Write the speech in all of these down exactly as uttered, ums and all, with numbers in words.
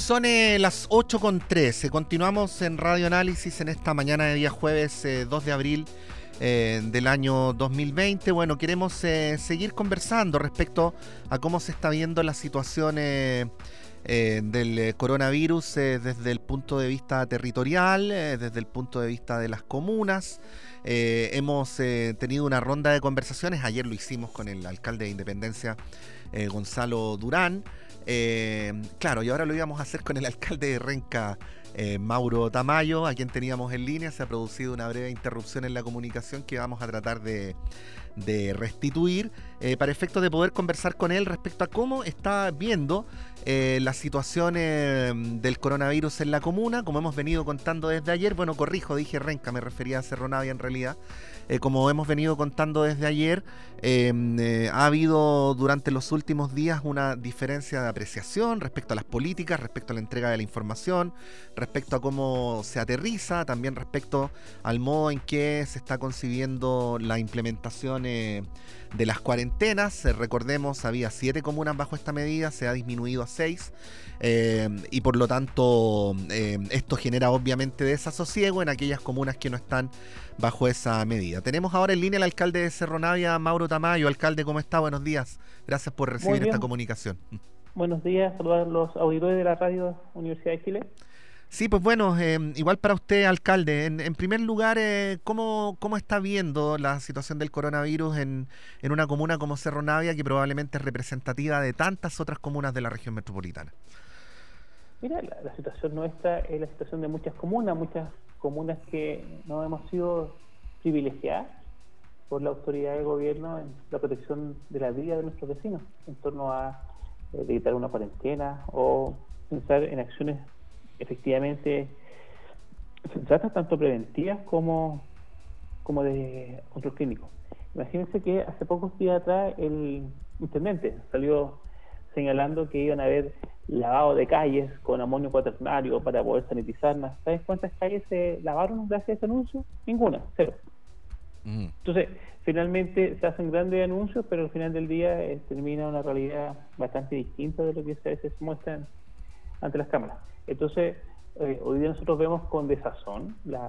Son eh, las ocho con trece. Continuamos en Radio Análisis en esta mañana de día jueves eh, dos de abril eh, del año dos mil veinte. Bueno, queremos eh, seguir conversando respecto a cómo se está viendo la situación eh, eh, del eh, coronavirus eh, desde el punto de vista territorial, eh, desde el punto de vista de las comunas. Eh, hemos eh, tenido una ronda de conversaciones. Ayer lo hicimos con el alcalde de Independencia, eh, Gonzalo Durán. Eh, claro, y ahora lo íbamos a hacer con el alcalde de Renca, eh, Mauro Tamayo, a quien teníamos en línea. Se ha producido una breve interrupción en la comunicación que vamos a tratar de, de restituir eh, para efectos de poder conversar con él respecto a cómo está viendo eh, la situación eh, del coronavirus en la comuna, como hemos venido contando desde ayer. Bueno, corrijo, dije Renca, me refería a Cerro Navia en realidad. Eh, como hemos venido contando desde ayer, eh, eh, ha habido durante los últimos días una diferencia de apreciación respecto a las políticas, respecto a la entrega de la información, respecto a cómo se aterriza, también respecto al modo en que se está concibiendo la implementación eh, de las cuarentenas. Eh, recordemos, había siete comunas bajo esta medida, se ha disminuido a seis. Eh, y por lo tanto eh, esto genera obviamente desasosiego en aquellas comunas que no están bajo esa medida. Tenemos ahora en línea al alcalde de Cerro Navia, Mauro Tamayo. Alcalde, ¿cómo está? Buenos días. Gracias por recibir esta comunicación. Buenos días, saludar a los auditores de la radio Universidad de Chile. Sí, pues bueno, eh, igual para usted, alcalde. En, en primer lugar, eh, ¿cómo, ¿cómo está viendo la situación del coronavirus en, en una comuna como Cerro Navia, que probablemente es representativa de tantas otras comunas de la región metropolitana? Mira, la, la situación nuestra es la situación de muchas comunas, muchas comunas que no hemos sido privilegiadas por la autoridad de gobierno en la protección de la vida de nuestros vecinos, en torno a eh, evitar una cuarentena o pensar en acciones efectivamente sensatas, tanto preventivas como, como de control clínico. Imagínense que hace pocos días atrás el intendente salió señalando que iban a haber lavado de calles con amonio cuaternario para poder sanitizarlas. ¿Sabes cuántas calles se lavaron gracias a ese anuncio? Ninguna, cero. Mm. Entonces, finalmente se hacen grandes anuncios, pero al final del día eh, termina una realidad bastante distinta de lo que a veces se muestra ante las cámaras. Entonces, eh, hoy día nosotros vemos con desazón la,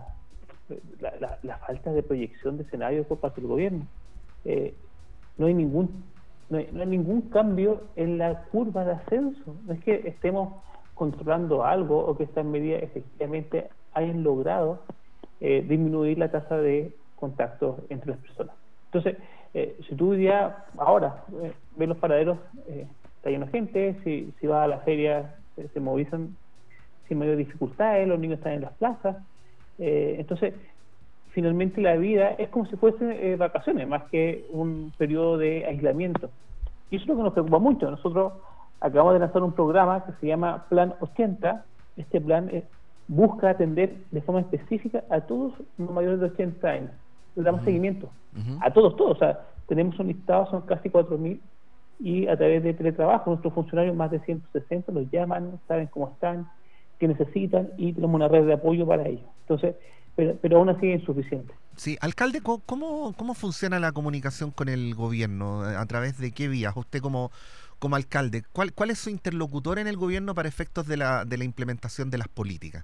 la, la, la falta de proyección de escenarios por parte del gobierno. Eh, no hay ningún No hay, no hay ningún cambio en la curva de ascenso. No es que estemos controlando algo o que estas medidas efectivamente hayan logrado eh, disminuir la tasa de contactos entre las personas. Entonces, eh, si tú hoy día, ahora, eh, ves los paraderos, eh, está lleno de gente, si, si vas a la feria, eh, se movilizan sin mayor dificultades, los niños están en las plazas. Eh, entonces, finalmente la vida es como si fuesen eh, vacaciones, más que un periodo de aislamiento. Y eso es lo que nos preocupa mucho. Nosotros acabamos de lanzar un programa que se llama Plan ochenta. Este plan eh, busca atender de forma específica a todos los mayores de ochenta años. Le damos uh-huh. seguimiento uh-huh. a todos, todos. O sea, tenemos un listado, son casi cuatro mil, y a través de teletrabajo, nuestros funcionarios, más de ciento sesenta, los llaman, saben cómo están, qué necesitan, y tenemos una red de apoyo para ellos. Entonces, Pero, pero aún así es insuficiente. Sí, alcalde, ¿cómo, cómo funciona la comunicación con el gobierno? ¿A través de qué vías? Usted como, como alcalde, ¿cuál, ¿cuál es su interlocutor en el gobierno para efectos de la, de la implementación de las políticas?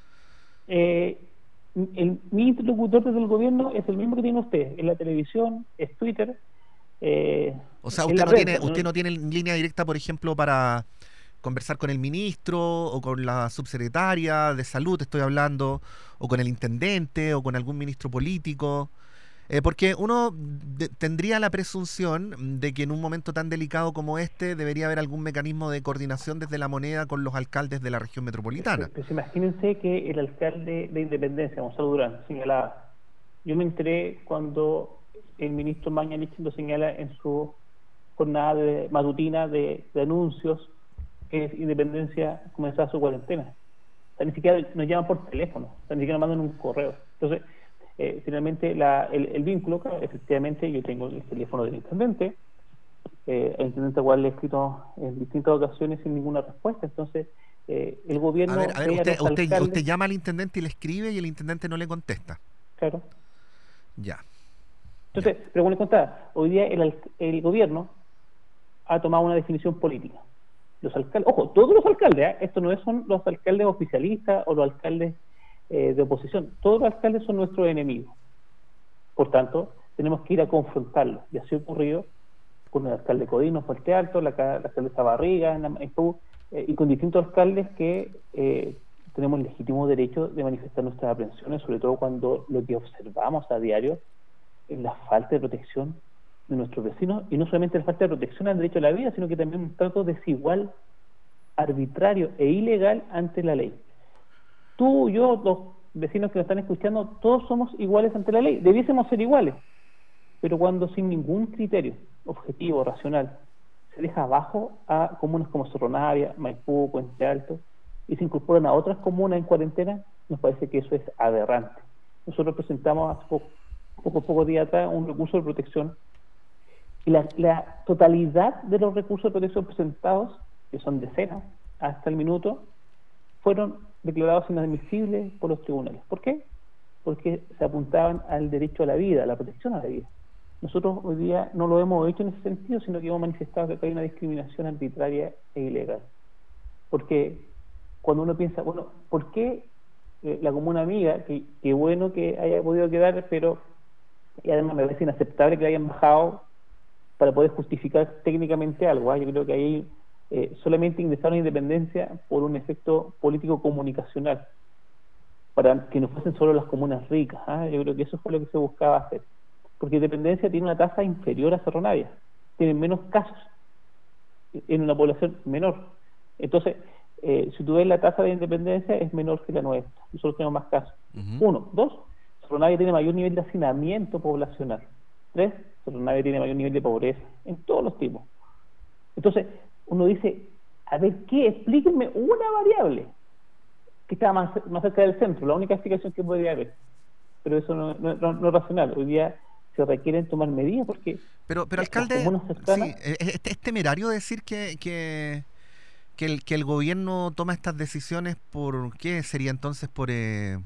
Eh, el, mi interlocutor desde el gobierno es el mismo que tiene usted, en la televisión, es Twitter. Eh, o sea, usted no, red, tiene, ¿no? usted no tiene línea directa, por ejemplo, para conversar con el ministro o con la subsecretaria de salud, estoy hablando, o con el intendente o con algún ministro político, eh, porque uno de, tendría la presunción de que en un momento tan delicado como este debería haber algún mecanismo de coordinación desde la moneda con los alcaldes de la región metropolitana. Pues, pues imagínense que el alcalde de Independencia, Gonzalo Durán, señalaba, yo me enteré cuando el ministro Mañalich lo señala en su jornada de, matutina de, de anuncios, que Independencia comenzaba su cuarentena. O sea, ni siquiera nos llaman por teléfono, o sea, ni siquiera nos mandan un correo. Entonces, eh, finalmente, la, el, el vínculo, claro, efectivamente, yo tengo el teléfono del intendente, eh, el intendente igual le he escrito en distintas ocasiones sin ninguna respuesta. Entonces, eh, el gobierno... A ver, a ver usted, usted, alcaldes, usted llama al intendente y le escribe y el intendente no le contesta. Claro. Ya. Entonces, ya. Pero como les contaba, hoy día el, el gobierno ha tomado una definición política. los alcaldes, ojo, todos los alcaldes, ¿eh? Esto no es, son los alcaldes oficialistas o los alcaldes eh, de oposición, todos los alcaldes son nuestros enemigos. Por tanto, tenemos que ir a confrontarlos. Y así ha ocurrido con el alcalde Codino, Fuerte Alto, la, la alcaldesa Barriga, en la Maipú, eh, y con distintos alcaldes que eh, tenemos el legítimo derecho de manifestar nuestras aprensiones, sobre todo cuando lo que observamos a diario es la falta de protección de nuestros vecinos, y no solamente la falta de protección al derecho a la vida, sino que también un trato desigual, arbitrario e ilegal ante la ley. Tú, yo, los vecinos que nos están escuchando, todos somos iguales ante la ley, debiésemos ser iguales, pero cuando sin ningún criterio objetivo, racional, se deja abajo a comunas como Cerro Navia, Maipú, Puente Alto, y se incorporan a otras comunas en cuarentena, nos parece que eso es aberrante. Nosotros presentamos hace poco, poco, poco días atrás un recurso de protección, y la, la totalidad de los recursos de protección presentados, que son decenas hasta el minuto, fueron declarados inadmisibles por los tribunales. ¿Por qué? Porque se apuntaban al derecho a la vida, a la protección a la vida. Nosotros hoy día no lo hemos hecho en ese sentido, sino que hemos manifestado que hay una discriminación arbitraria e ilegal. Porque cuando uno piensa, bueno, ¿por qué eh, la comuna amiga, que, que bueno que haya podido quedar, pero y además me parece inaceptable que la hayan bajado para poder justificar técnicamente algo? ¿eh? Yo creo que ahí eh, solamente ingresaron a Independencia por un efecto político comunicacional, para que no fuesen solo las comunas ricas. ¿eh? Yo creo que eso fue lo que se buscaba hacer. Porque Independencia tiene una tasa inferior a Cerro Navia, tienen menos casos en una población menor. Entonces, eh, si tú ves la tasa de Independencia es menor que la nuestra, nosotros tenemos más casos. Uh-huh. Uno, dos, Cerro Navia tiene mayor nivel de hacinamiento poblacional. Tres, Cerro Navia tiene mayor nivel de pobreza, en todos los tipos. Entonces, uno dice, a ver, ¿qué? Explíquenme una variable que está más, más cerca del centro, la única explicación que podría haber. Pero eso no, no, no, no es racional. Hoy día se requieren tomar medidas porque... Pero, pero alcalde, cercanas, sí, es, es temerario decir que, que, que, el, que el gobierno toma estas decisiones. ¿Por qué sería entonces? ¿Por, eh,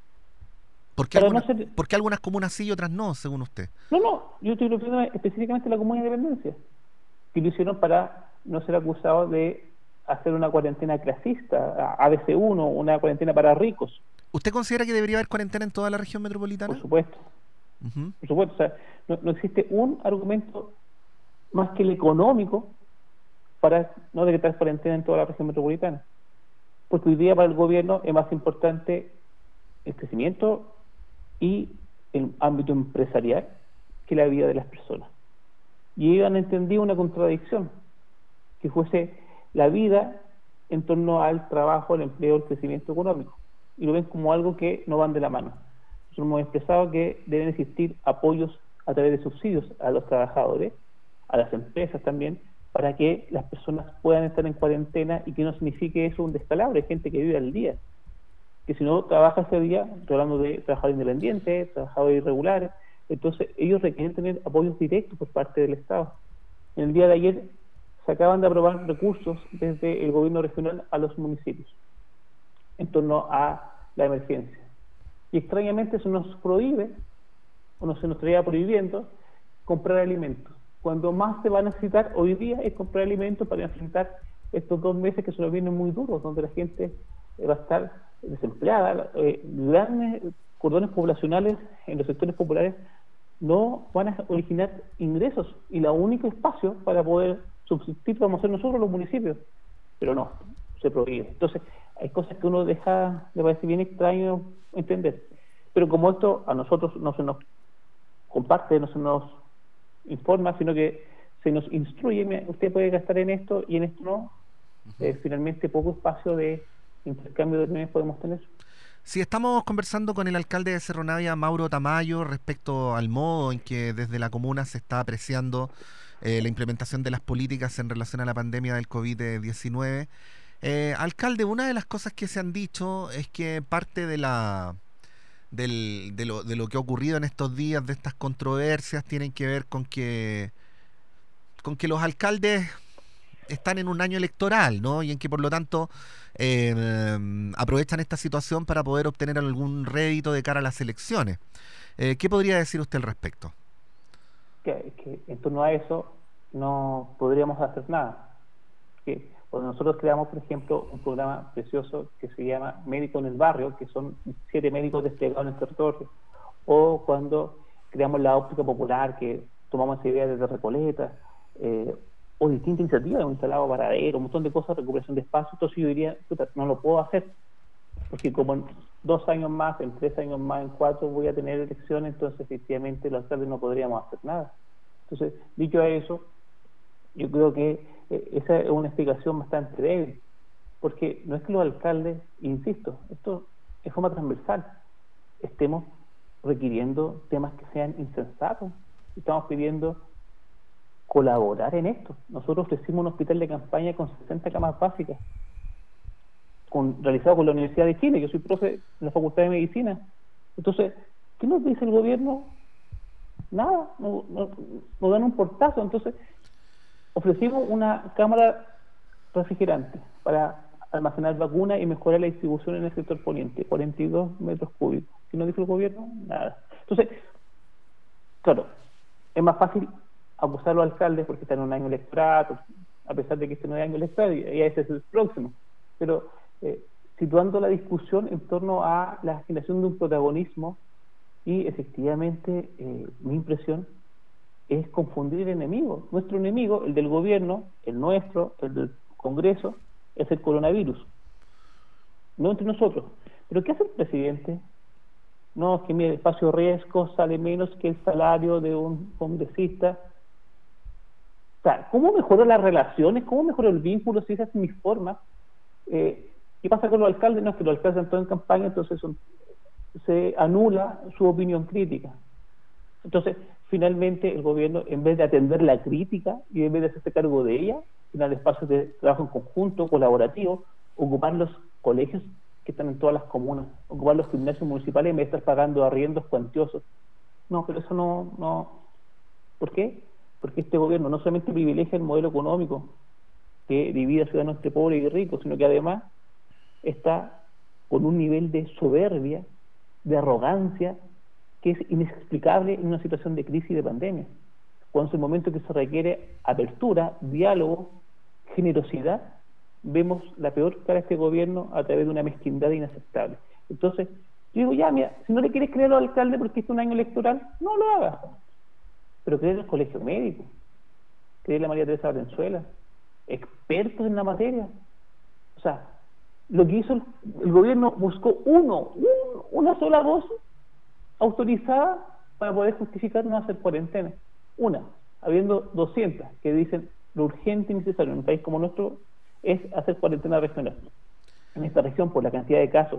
¿por, qué algunas, no ser, ¿Por qué algunas comunas sí y otras no, según usted? No, no, yo estoy refiriendo específicamente a la Comuna de Independencia, que lo hicieron para no ser acusados de hacer una cuarentena clasista, A B C uno, una cuarentena para ricos. ¿Usted considera que debería haber cuarentena en toda la región metropolitana? Por supuesto. Uh-huh. Por supuesto, o sea, no, no existe un argumento más que el económico para no decretar cuarentena en toda la región metropolitana. Porque hoy día para el gobierno es más importante el crecimiento y el ámbito empresarial que la vida de las personas. Y ellos han entendido una contradicción, que fuese la vida en torno al trabajo, el empleo, el crecimiento económico. Y lo ven como algo que no van de la mano. Nosotros hemos expresado que deben existir apoyos a través de subsidios a los trabajadores, a las empresas también, para que las personas puedan estar en cuarentena y que no signifique eso un descalabro. Hay gente que vive al día, que si no trabaja ese día, estoy hablando de trabajadores independientes, trabajadores irregulares, entonces ellos requieren tener apoyos directos por parte del Estado. En el día de ayer se acaban de aprobar recursos desde el gobierno regional a los municipios en torno a la emergencia. Y extrañamente se nos prohíbe, o no se nos estaría prohibiendo, comprar alimentos. Cuando más se va a necesitar hoy día es comprar alimentos para enfrentar estos dos meses que se nos vienen muy duros, donde la gente va a estar desempleada, eh, grandes cordones poblacionales en los sectores populares no van a originar ingresos, y el único espacio para poder subsistir vamos a ser nosotros los municipios, pero no, se prohíbe. Entonces, hay cosas que uno deja, le parece bien extraño entender, pero como esto a nosotros no se nos comparte, no se nos informa, sino que se nos instruye, mira, usted puede gastar en esto y en esto no, uh-huh. eh, finalmente poco espacio de intercambio de opiniones podemos tener. Sí, estamos conversando con el alcalde de Cerro Navia, Mauro Tamayo, respecto al modo en que desde la comuna se está apreciando eh, la implementación de las políticas en relación a la pandemia del COVID diecinueve. Eh, alcalde, una de las cosas que se han dicho es que parte de la del, de, lo, de lo que ha ocurrido en estos días, de estas controversias, tienen que ver con que con que los alcaldes están en un año electoral, ¿no? Y en que por lo tanto eh, aprovechan esta situación para poder obtener algún rédito de cara a las elecciones. Eh, ¿Qué podría decir usted al respecto? Que, que en torno a eso no podríamos hacer nada. Que Cuando nosotros creamos, por ejemplo, un programa precioso que se llama Médico en el Barrio, que son siete médicos desplegados en el territorio, o cuando creamos la óptica popular, que tomamos esa idea desde Recoleta, eh, o distintas iniciativas, un instalado paradero, un montón de cosas, recuperación de espacio. Entonces yo diría, puta, no lo puedo hacer, porque como en dos años más, en tres años más, en cuatro voy a tener elecciones, entonces efectivamente los alcaldes no podríamos hacer nada. Entonces, dicho a eso, yo creo que eh, esa es una explicación bastante débil, porque no es que los alcaldes, insisto, esto es forma transversal, estemos requiriendo temas que sean insensatos, estamos pidiendo colaborar en esto. Nosotros ofrecimos un hospital de campaña con sesenta camas básicas, con, realizado con la Universidad de Chile. Yo soy profe de la Facultad de Medicina. Entonces, ¿qué nos dice el gobierno? Nada, no, no, nos dan un portazo. Entonces, ofrecimos una cámara refrigerante para almacenar vacunas y mejorar la distribución en el sector poniente, cuarenta y dos metros cúbicos. ¿Qué nos dijo el gobierno? Nada. Entonces, claro, es más fácil acusar a los alcaldes porque están en un año electoral, a pesar de que este no es año electoral, y ese es el próximo. Pero eh, situando la discusión en torno a la generación de un protagonismo, y efectivamente eh, mi impresión es confundir el enemigo. Nuestro enemigo, el del gobierno, el nuestro, el del Congreso, es el coronavirus, no entre nosotros. ¿Pero qué hace el presidente? No, es que mire, el espacio de riesgo sale menos que el salario de un congresista. O sea, ¿cómo mejoró las relaciones? ¿Cómo mejoró el vínculo si esa es mi forma? Eh, ¿Qué pasa con los alcaldes? No, es que los alcaldes están en campaña, entonces son, se anula su opinión crítica. Entonces, finalmente, el gobierno, en vez de atender la crítica y en vez de hacerse cargo de ella, en el espacio de trabajo en conjunto, colaborativo, ocupar los colegios que están en todas las comunas, ocupar los gimnasios municipales en vez de estar pagando arriendos cuantiosos. No, pero eso no, no. ¿Por qué? Porque este gobierno no solamente privilegia el modelo económico que divide a ciudadanos entre pobres y ricos, sino que además está con un nivel de soberbia, de arrogancia, que es inexplicable en una situación de crisis y de pandemia. Cuando es el momento que se requiere apertura, diálogo, generosidad, vemos la peor cara de este gobierno a través de una mezquindad inaceptable. Entonces, yo digo, ya, mira, si no le quieres creer a los alcaldes porque es un año electoral, no lo hagas. Pero creer en el colegio médico, creer en la María Teresa Valenzuela, expertos en la materia. O sea, lo que hizo el, el gobierno, buscó uno, un, una sola voz autorizada para poder justificar no hacer cuarentena. Una, habiendo doscientas que dicen lo urgente y necesario en un país como nuestro es hacer cuarentena regional. En esta región, por la cantidad de casos,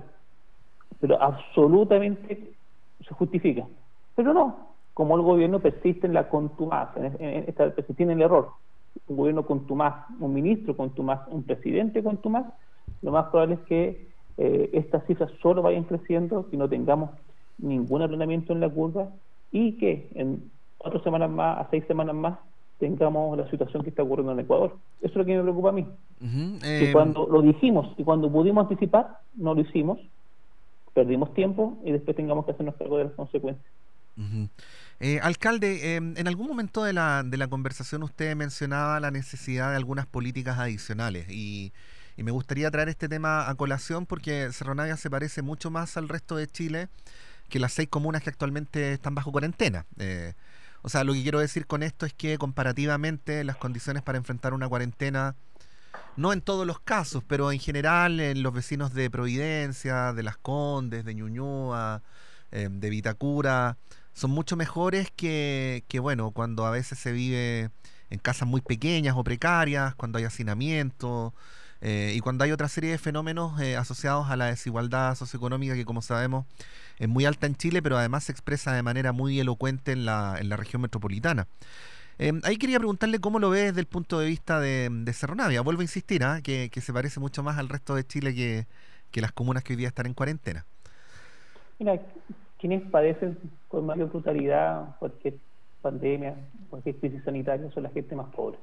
pero absolutamente se justifica. Pero no, como el gobierno persiste en la contumaz, en, en esta, persiste en el error, un gobierno contumaz, un ministro contumaz, un presidente contumaz, lo más probable es que eh, estas cifras solo vayan creciendo y no tengamos ningún aplanamiento en la curva y que en cuatro semanas más, a seis semanas más, tengamos la situación que está ocurriendo en Ecuador. Eso es lo que me preocupa a mí. Uh-huh. eh... Que cuando lo dijimos y cuando pudimos anticipar, no lo hicimos, perdimos tiempo y después tengamos que hacernos cargo de las consecuencias. Uh-huh. Eh, alcalde, eh, en algún momento de la, de la conversación usted mencionaba la necesidad de algunas políticas adicionales y, y me gustaría traer este tema a colación porque Cerro Navia se parece mucho más al resto de Chile que las seis comunas que actualmente están bajo cuarentena. Eh, o sea, lo que quiero decir con esto es que comparativamente las condiciones para enfrentar una cuarentena, no en todos los casos, pero en general en los vecinos de Providencia, de Las Condes, de Ñuñoa, eh, de Vitacura, son mucho mejores que, que, bueno, cuando a veces se vive en casas muy pequeñas o precarias, cuando hay hacinamiento eh, y cuando hay otra serie de fenómenos eh, asociados a la desigualdad socioeconómica que, como sabemos, es muy alta en Chile, pero además se expresa de manera muy elocuente en la, en la región metropolitana. Eh, ahí quería preguntarle cómo lo ve desde el punto de vista de, de Cerro Navia. Vuelvo a insistir, ¿eh? que, que se parece mucho más al resto de Chile que, que las comunas que hoy día están en cuarentena. Mira, quienes padecen con mayor brutalidad cualquier pandemia, cualquier crisis sanitaria, son la gente más pobre.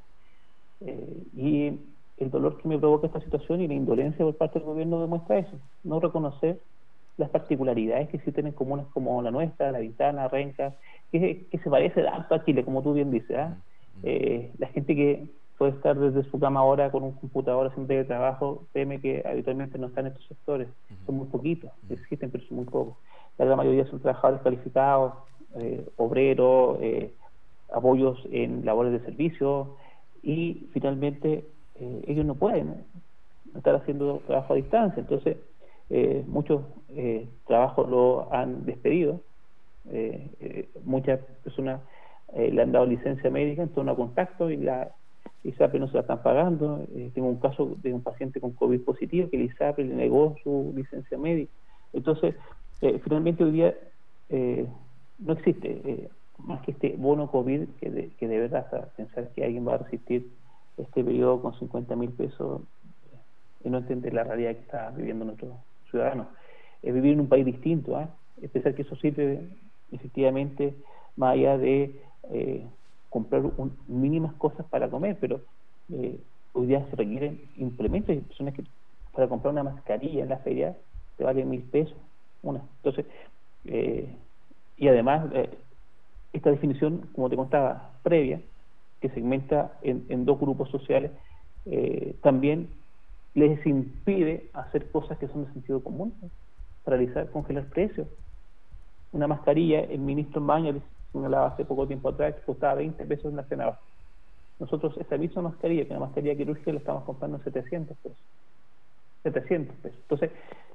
Eh, y el dolor que me provoca esta situación y la indolencia por parte del gobierno demuestra eso, no reconocer las particularidades que existen en comunas como la nuestra, La Ventana, Renca, que, que se parece tanto a Chile, como tú bien dices. ¿eh? Eh, la gente que puede estar desde su cama ahora con un computador haciendo de trabajo, teme que habitualmente no están en estos sectores, son muy poquitos, existen pero son muy pocos. La gran mayoría son trabajadores calificados, eh, obreros, eh, apoyos en labores de servicio, y finalmente eh, ellos no pueden estar haciendo trabajo a distancia, entonces eh, muchos eh, trabajos lo han despedido, eh, eh, muchas personas eh, le han dado licencia médica en torno a contacto y la ISAPRE no se la están pagando. Eh, tengo un caso de un paciente con COVID positivo que el ISAPRE le negó su licencia médica. Entonces, eh, finalmente hoy día eh, no existe eh, más que este bono COVID que de, que de verdad, hasta pensar que alguien va a resistir este periodo con cincuenta mil pesos eh, y no entender la realidad que está viviendo nuestros ciudadanos. Es vivir en un país distinto, ¿eh? Es pensar que eso sirve efectivamente más allá de eh, comprar un, mínimas cosas para comer, pero eh, hoy día se requieren implementos. Hay personas que para comprar una mascarilla en la feria te vale mil pesos una. Entonces, eh, y además, eh, esta definición, como te contaba, previa, que segmenta en, en dos grupos sociales, eh, también les impide hacer cosas que son de sentido común, ¿no? Paralizar, congelar precios. Una mascarilla, el ministro Maña señalaba hace poco tiempo atrás que costaba veinte pesos en la Senado. Nosotros esa misma mascarilla, que una mascarilla quirúrgica, la estamos comprando en setecientos pesos. setecientos pesos. Entonces,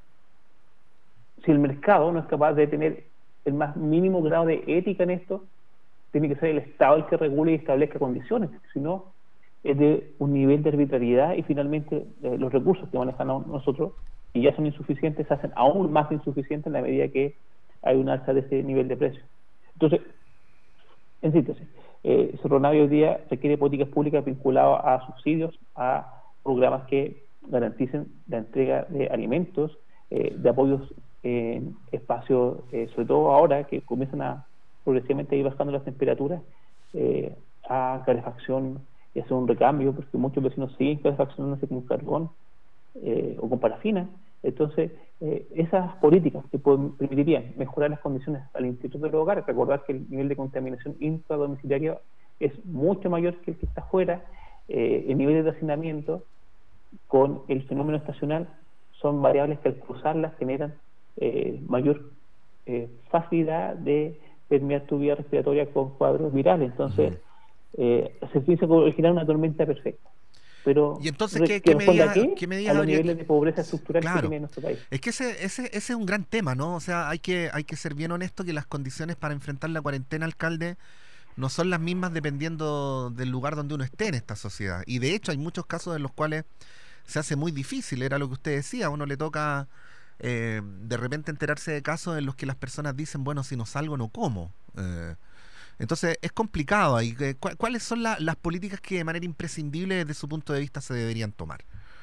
si el mercado no es capaz de tener el más mínimo grado de ética en esto, tiene que ser el Estado el que regule y establezca condiciones, si no, es de un nivel de arbitrariedad y finalmente eh, los recursos que manejamos nosotros, y ya son insuficientes, se hacen aún más insuficientes en la medida que hay un alza de ese nivel de precio. Entonces, en síntesis, eh, Cerro Navia hoy día requiere políticas públicas vinculadas a subsidios, a programas que garanticen la entrega de alimentos, eh, de apoyos en espacios, eh, sobre todo ahora que comienzan a progresivamente ir bajando las temperaturas, eh, a calefacción y hacer un recambio, porque muchos vecinos siguen calefaccionándose con carbón eh, o con parafina. Entonces, eh, esas políticas que pueden, permitirían mejorar las condiciones al interior de los hogares, recordar que el nivel de contaminación intradomiciliaria es mucho mayor que el que está afuera, eh, el nivel de hacinamiento con el fenómeno estacional son variables que al cruzarlas generan eh, mayor eh, facilidad de permear tu vía respiratoria con cuadros virales. Entonces, eh, se piensa como originar una tormenta perfecta. Pero y entonces, ¿qué, que qué responda medidas, a qué? qué medidas A los habría niveles que... de pobreza estructural Claro, que tiene nuestro país. es que ese, ese, ese es un gran tema, ¿no? O sea, hay que, hay que ser bien honesto que las condiciones para enfrentar la cuarentena, alcalde, no son las mismas dependiendo del lugar donde uno esté en esta sociedad. Y de hecho hay muchos casos en los cuales se hace muy difícil, era lo que usted decía, a uno le toca eh, de repente enterarse de casos en los que las personas dicen, bueno, si no salgo no como. Eh, entonces es complicado ahí. ¿Cu ¿Cuáles son la, las políticas que de manera imprescindible desde su punto de vista se deberían tomar?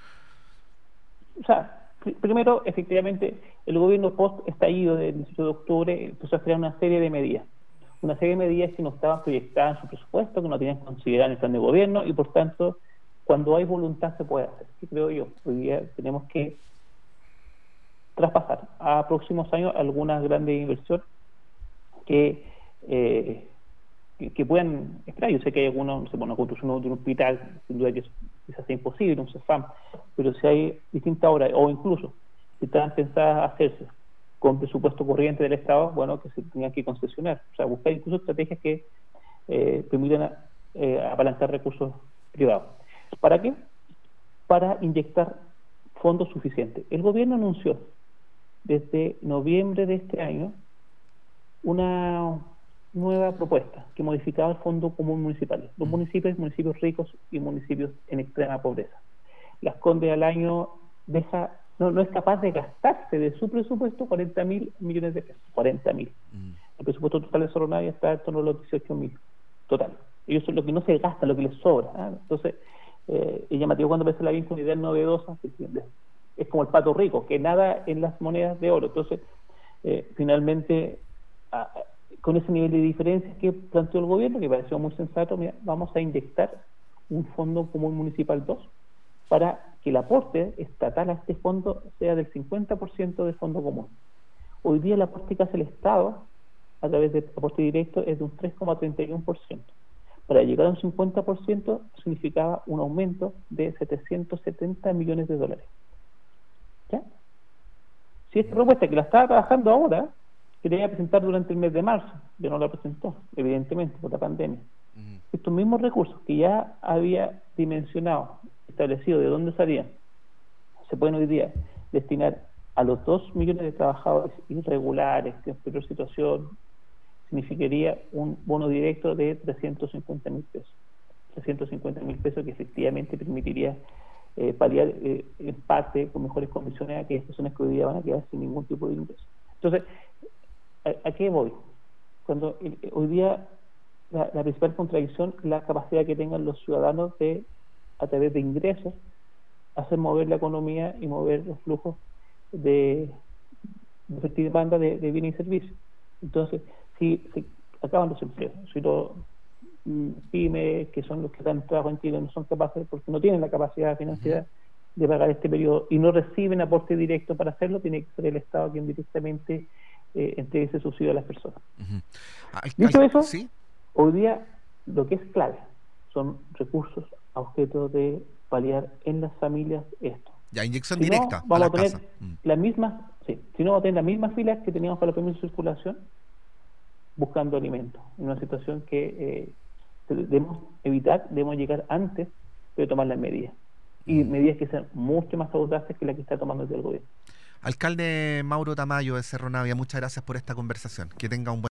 O sea, pr primero, efectivamente, el gobierno post-estallido del dieciocho de octubre empezó a crear una serie de medidas. Una serie de medidas que no estaban proyectadas en su presupuesto, que no tenían considerado en el plan de gobierno, y por tanto, cuando hay voluntad se puede hacer. ¿Qué creo yo? Hoy día tenemos que traspasar a próximos años algunas grandes inversiones que, eh, que, que puedan esperar. Yo sé que hay algunos, no sé, bueno, la construcción de un hospital, sin duda que eso quizás sea imposible, un CEFAM, pero si hay distintas obras, o incluso si están pensadas a hacerse con presupuesto corriente del Estado, bueno, que se tengan que concesionar. O sea, buscar incluso estrategias que eh, permitan eh, apalancar recursos privados. ¿Para qué? Para inyectar fondos suficientes. El gobierno anunció desde noviembre de este año una nueva propuesta que modificaba el Fondo Común Municipal. Los municipios, municipios ricos y municipios en extrema pobreza. Las Condes al año deja, no, no es capaz de gastarse de su presupuesto cuarenta mil millones de pesos. cuarenta mil. Mm. El presupuesto total de Cerro Navia está en torno a los dieciocho mil total. Ellos son lo que no se gasta, lo que les sobra. ¿eh? Entonces, eh, es llamativo cuando aparece la vínculo idea novedosa, es como el pato rico, que nada en las monedas de oro. Entonces, eh, finalmente, a, con ese nivel de diferencia que planteó el gobierno, que pareció muy sensato, mira, vamos a inyectar un fondo común municipal dos para que el aporte estatal a este fondo sea del cincuenta por ciento del fondo común. Hoy día el aporte que hace el Estado a través del aporte directo es de un tres coma treinta y uno por ciento. para llegar a un cincuenta por ciento significaba un aumento de setecientos setenta millones de dólares. ¿Ya? Si esta propuesta que la estaba trabajando ahora, que tenía que presentar durante el mes de marzo, ya no la presentó, evidentemente, por la pandemia. Uh-huh. Estos mismos recursos que ya había dimensionado, establecido de dónde salían, se pueden hoy día destinar a los dos millones de trabajadores irregulares que en peor situación, significaría un bono directo de trescientos cincuenta mil pesos. trescientos cincuenta mil pesos que efectivamente permitiría eh, paliar eh, en parte con mejores condiciones a aquellas personas que hoy día van a quedar sin ningún tipo de ingreso. Entonces, ¿a, a qué voy? Cuando eh, hoy día la, la principal contradicción es la capacidad que tengan los ciudadanos de, a través de ingresos, hacer mover la economía y mover los flujos de, de oferta y demanda de, de bienes y servicios. Entonces, si se acaban los empleos, si los pymes, que son los que dan trabajo en Chile, no son capaces, porque no tienen la capacidad financiera uh-huh. de pagar este periodo y no reciben aporte directo para hacerlo, tiene que ser el Estado quien directamente eh, entregue ese subsidio a las personas. Uh-huh. Al, Dicho al, eso, ¿sí? Hoy día lo que es clave son recursos a objeto de paliar en las familias esto. Ya, inyección si directa no, vamos a, a tener casa. Mm. las mismas, sí, si no vamos a tener las mismas filas que teníamos para los permisos de circulación buscando alimentos, en una situación que eh, debemos evitar, debemos llegar antes de tomar las medidas, y mm. medidas que sean mucho más audaces que las que está tomando el gobierno. Alcalde Mauro Tamayo de Cerro Navia, muchas gracias por esta conversación, que tenga un buen